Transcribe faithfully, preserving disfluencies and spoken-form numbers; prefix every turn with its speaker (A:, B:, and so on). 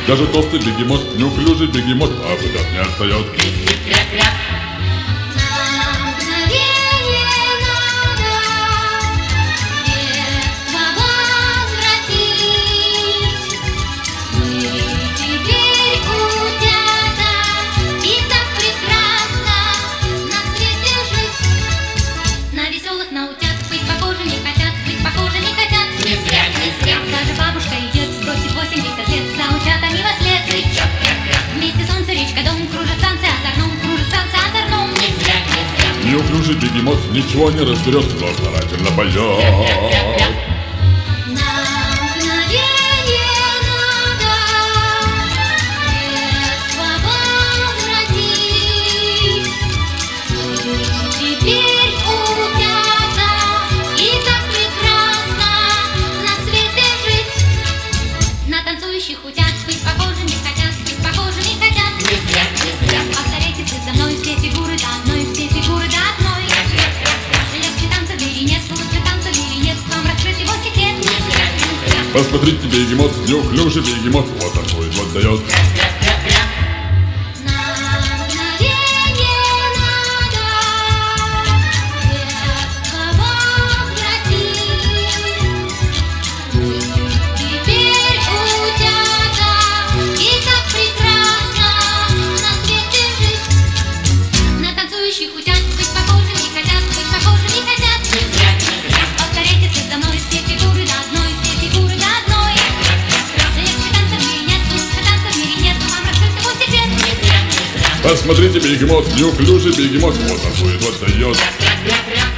A: Даже толстый бегемот, неуклюжий бегемот, а куда не отстает.
B: На утят быть похожими хотят, быть похожими хотят.
C: Не зря, не зря.
B: Даже бабушка и дед сбросит восемьдесят лет, за утятами во след.
C: Кричат, кря-кря.
B: Вместе солнце, речка, дом, кружит танцы озорном, кружит танцы озорном.
C: Не зря, не зря.
A: Неуклюжий бегемот ничего не разберет, но старательно поет.
B: Утят быть похожими хотят, быть похожими хотят.
C: Не зря, не зря.
B: Повторяйте вслед за мной все фигуры до одной, все фигуры до одной. Легче танца в мире нет, лучше танца в мире нет, вам раскрыть его секрет.
C: Не зря, не зря.
A: Посмотрите, бегемот, неуклюжий бегемот, вот такой вот дает.
B: Утят быть похожими хотят, быть похожими хотят.
C: Не зря, не зря.
B: Повторяйте вслед за мной все фигуры до одной, все фигуры до одной. Легче танца в мире нет, лучше танца в мире нет, вам раскрыть его секрет.
C: Не зря, не зря.
A: Посмотрите, бегемот, неуклюжий бегемот, вот такой вот дает.
C: Кря-кря-кря.